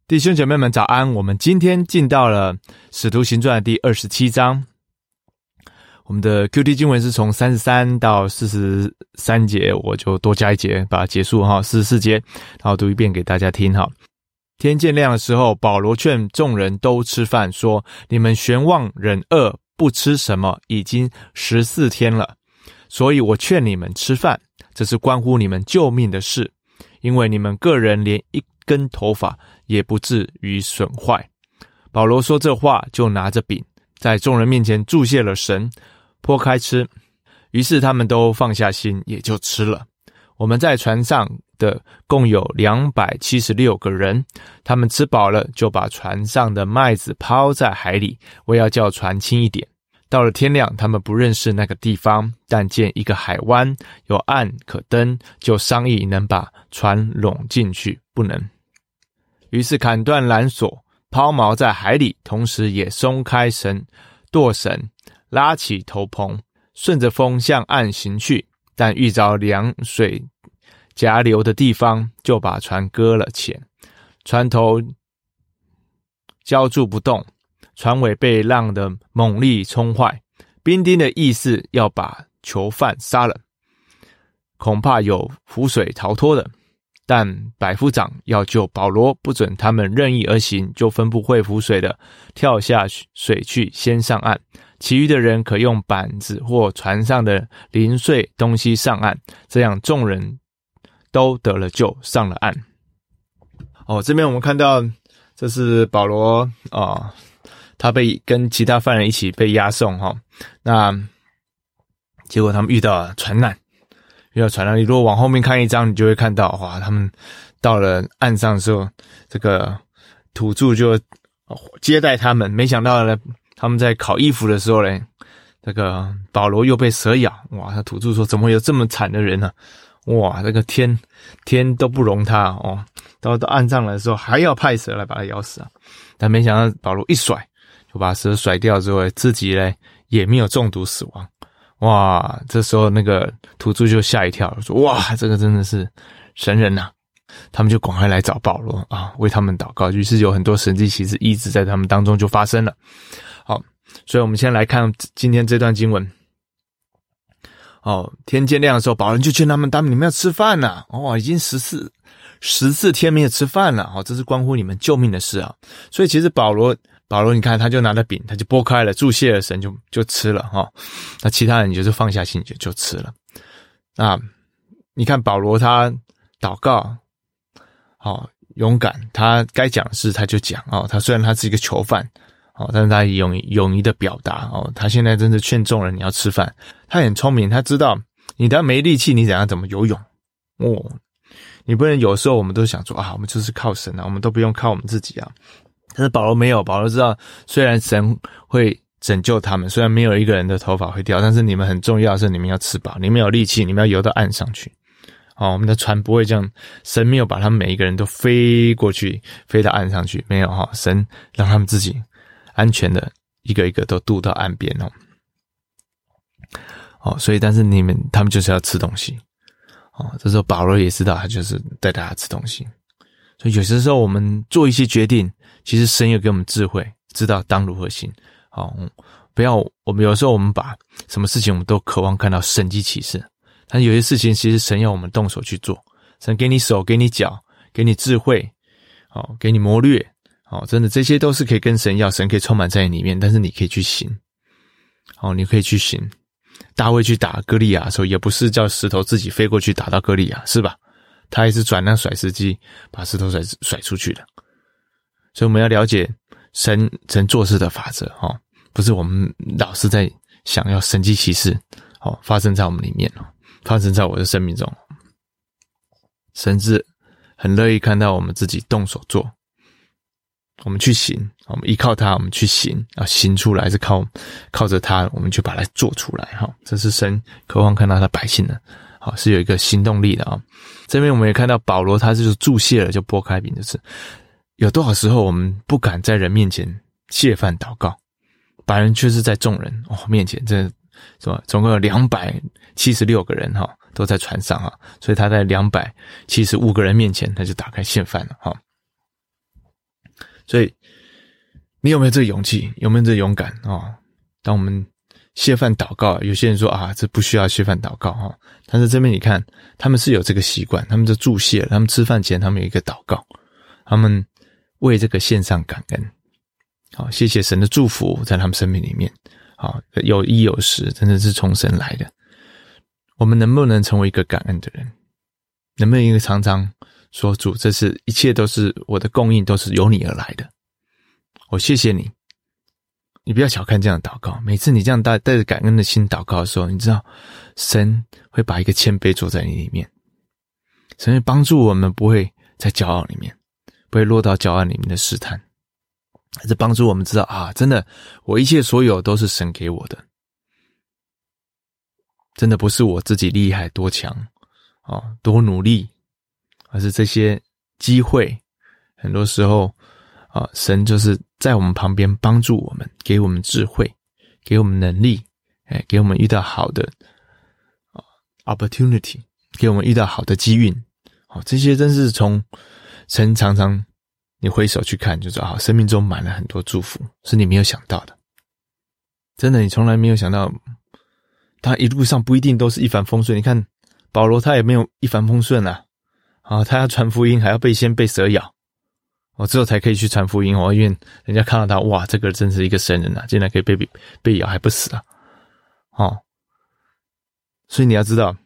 弟兄姐妹们早安，我们今天进到了使徒行传第27章。我们的 QT 经文是从33到43节，我就多加一节把它结束44节，然后读一遍给大家听。天渐亮的时候，保罗劝众人都吃饭，说：你们悬望忍饿，不吃什么，已经14天了。所以我劝你们吃饭，这是关乎你们救命的事，因为你们个人连一根头发也不至于损坏。保罗说这话，就拿着饼在众人面前祝谢了神，剖开吃。于是他们都放下心，也就吃了。我们在船上的共有276个人，他们吃饱了，就把船上的麦子抛在海里，为要叫船轻一点。到了天亮，他们不认识那个地方，但见一个海湾，有岸可登，就商议能把船拢进去，不能。于是砍断缆索，抛锚在海里，同时也松开舵绳，拉起头篷，顺着风向岸行去。但遇着凉水夹流的地方，就把船搁了浅，船头浇住不动，船尾被浪的猛力冲坏。兵丁的意思要把囚犯杀了，恐怕有浮水逃脱的。但百夫长要救保罗，不准他们任意而行，就吩咐会浮水的跳下水去，先上岸。其余的人可用板子或船上的零碎东西上岸，这样众人都得了救，上了岸。这边我们看到这是保罗他被跟其他犯人一起被押送那结果他们遇到了船难。你如果往后面看一章，你就会看到他们到了岸上的时候，这个土著就接待他们。没想到呢，他们在烤衣服的时候呢，这个保罗又被蛇咬。他土著说怎么会有这么惨的人呢？这个天都不容他到岸上来的时候还要派蛇来把他咬死啊！但没想到保罗一甩，就把蛇甩掉之后，自己呢也没有中毒死亡。这时候那个土著就吓一跳，说这个真的是神人啊。他们就赶快来找保罗为他们祷告。于是有很多神迹奇事医治在他们当中就发生了。好，所以我们先来看今天这段经文。天渐亮的时候，保罗就劝他们你们要吃饭啊。已经14天没有吃饭了。这是关乎你们救命的事啊。所以其实保罗你看，他就拿了饼，他就剥开了，祝谢了神，就吃了那其他人就是放下心就吃了。那你看保罗他祷告勇敢，他该讲的事他就讲他虽然他是一个囚犯但是他勇于的表达他现在真的劝众人你要吃饭。他很聪明，他知道你当没力气，你怎么游泳你不能有时候我们都想说我们就是靠神我们都不用靠我们自己啊。但是保罗没有，保罗知道虽然神会拯救他们，虽然没有一个人的头发会掉，但是你们很重要的是你们要吃饱，你们有力气，你们要游到岸上去我们的船不会这样，神没有把他们每一个人都飞过去，飞到岸上去，没有神让他们自己安全的一个一个都渡到岸边所以但是他们就是要吃东西这时候保罗也知道他就是带大家吃东西。所以有些时候我们做一些决定，其实神有给我们智慧，知道当如何行不要我们有时候我们把什么事情我们都渴望看到神迹奇事，但有些事情其实神要我们动手去做。神给你手，给你脚，给你智慧给你谋略真的这些都是可以跟神要，神可以充满在你里面，但是你可以去行你可以去行。大卫去打歌利亚的时候，也不是叫石头自己飞过去打到歌利亚，是吧？他也是转那甩石机把石头甩出去的。所以我们要了解神做事的法则不是我们老是在想要神迹奇事发生在我们里面发生在我的生命中。神是很乐意看到我们自己动手做，我们去行，我们依靠他，我们去行行出来是靠着他，我们就把它做出来这是神渴望看到他百姓的是有一个行动力的这边我们也看到保罗他就是祝谢了就剥开饼，就是有多少时候我们不敢在人面前谢饭祷告，白人却是在众人面前，这是吧？总共有276个人都在船上所以他在275个人面前他就打开献饭了所以你有没有这个勇气？有没有这个勇敢哦？当我们谢饭祷告，有些人说啊，这不需要谢饭祷告哦。但是这边你看，他们是有这个习惯，他们就祝谢了，他们吃饭前他们有一个祷告，他们为这个献上感恩。好，谢谢神的祝福在他们生命里面。好，有衣有食，真的是从神来的。我们能不能成为一个感恩的人？能不能一个常常说主，这是一切都是我的供应，都是由你而来的。我谢谢你。你不要小看这样的祷告，每次你这样带着感恩的心祷告的时候，你知道神会把一个谦卑坐在你里面，神会帮助我们不会在骄傲里面，不会落到骄傲里面的试探，还是帮助我们知道啊，真的我一切所有都是神给我的，真的不是我自己厉害多强多努力，而是这些机会很多时候神就是在我们旁边帮助我们，给我们智慧，给我们能力，给我们遇到好的opportunity， 给我们遇到好的机运。这些真是从神常常你回首去看，就知道生命中满了很多祝福，是你没有想到的。真的，你从来没有想到，他一路上不一定都是一帆风顺。你看保罗他也没有一帆风顺啊，他要传福音还要先被蛇咬。之后才可以去传福音因为人家看到他，哇，这个真是一个神人啊，竟然可以被咬还不死啊！所以你要知道，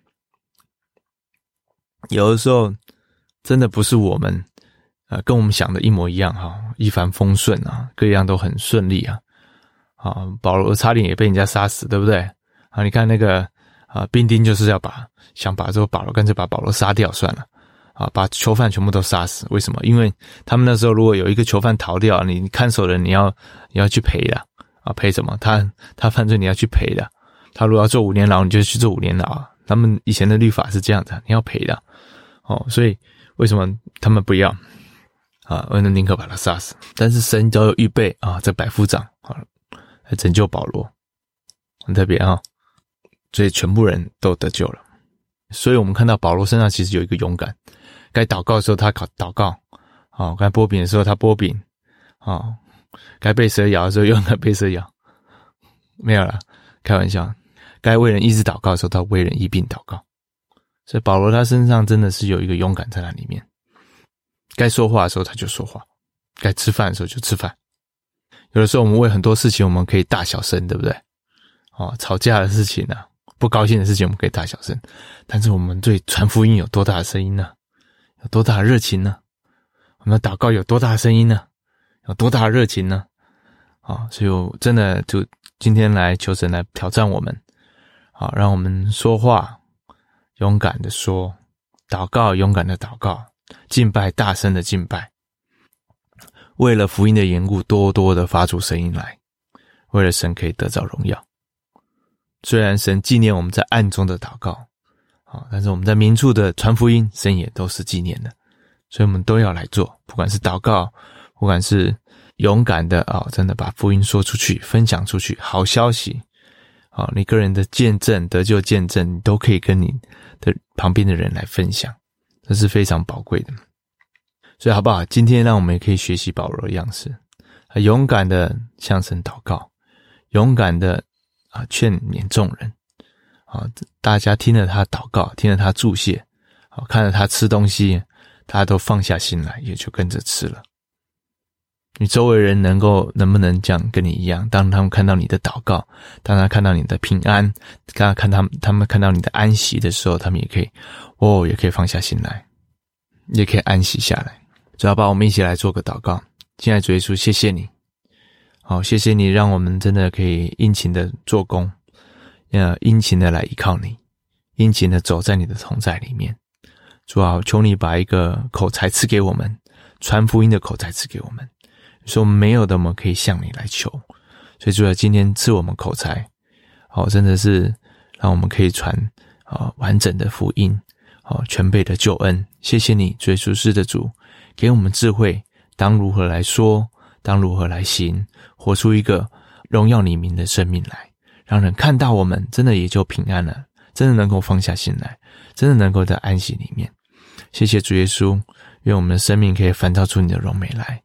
有的时候真的不是我们跟我们想的一模一样一帆风顺啊，各样都很顺利啊。保罗差点也被人家杀死，对不对？你看那个兵丁就是想把这个保罗干脆把保罗杀掉算了。把囚犯全部都杀死，为什么？因为他们那时候如果有一个囚犯逃掉，你看守人你要去赔的赔什么？他犯罪你要去赔的。他如果要坐5年牢，你就去坐5年牢他们以前的律法是这样子，你要赔的。所以为什么他们不要宁可把他杀死？但是神都有预备这百夫长来拯救保罗，很特别所以全部人都得救了。所以我们看到保罗身上其实有一个勇敢，该祷告的时候他祷告，该剥饼的时候他剥饼，该被蛇咬的时候勇敢被蛇咬，没有啦，开玩笑。该为人医治祷告的时候他为人医病祷告。所以保罗他身上真的是有一个勇敢在那里面，该说话的时候他就说话，该吃饭的时候就吃饭。有的时候我们为很多事情我们可以大小声，对不对？吵架的事情不高兴的事情我们可以大小声，但是我们对传福音有多大的声音呢？有多大的热情呢？我们的祷告有多大的声音呢？有多大的热情呢？所以我真的就今天来求神来挑战我们，让我们说话勇敢的说，祷告勇敢的祷告，敬拜大声的敬拜，为了福音的缘故多多的发出声音来，为了神可以得着荣耀。虽然神纪念我们在暗中的祷告但是我们在明处的传福音神也都是纪念的，所以我们都要来做，不管是祷告，不管是勇敢的真的把福音说出去，分享出去，好消息你个人的见证，得救见证，你都可以跟你的旁边的人来分享，这是非常宝贵的。所以好不好，今天让我们也可以学习保罗的样式，勇敢的向神祷告，勇敢的劝勉众人大家听了他祷告，听了他祝谢看了他吃东西，大家都放下心来，也就跟着吃了。你周围人能不能这样跟你一样，当他们看到你的祷告，当他看到你的平安，当他们看到你的安息的时候，他们也可以放下心来，也可以安息下来。所以好不好，我们一起来做个祷告。亲爱的主耶稣，谢谢你谢谢你让我们真的可以殷勤的做工，殷勤的来依靠你，殷勤的走在你的同在里面。主啊，求你把一个口才赐给我们，传福音的口才赐给我们，说我们没有的我们可以向你来求。所以主啊，今天赐我们口才真的是让我们可以传完整的福音全备的救恩。谢谢你主耶稣，是的主，给我们智慧，当如何来说，当如何来行，活出一个荣耀你名的生命来，让人看到我们真的也就平安了，真的能够放下心来，真的能够在安息里面。谢谢主耶稣，愿我们的生命可以反照出你的荣美来，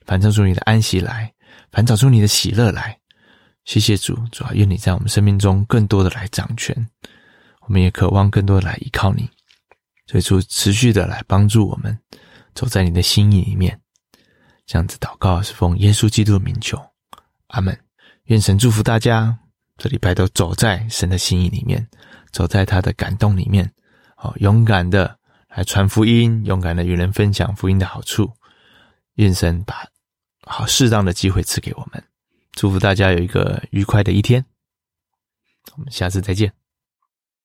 反照出你的安息来，反照出你的喜乐来。谢谢主，主啊，愿你在我们生命中更多的来掌权，我们也渴望更多的来依靠你，所以主持续的来帮助我们走在你的心意里面。这样子祷告是奉耶稣基督的名求，阿们。愿神祝福大家，这礼拜都走在神的心意里面，走在他的感动里面，勇敢的来传福音，勇敢的与人分享福音的好处。愿神把适当的机会赐给我们，祝福大家有一个愉快的一天，我们下次再见。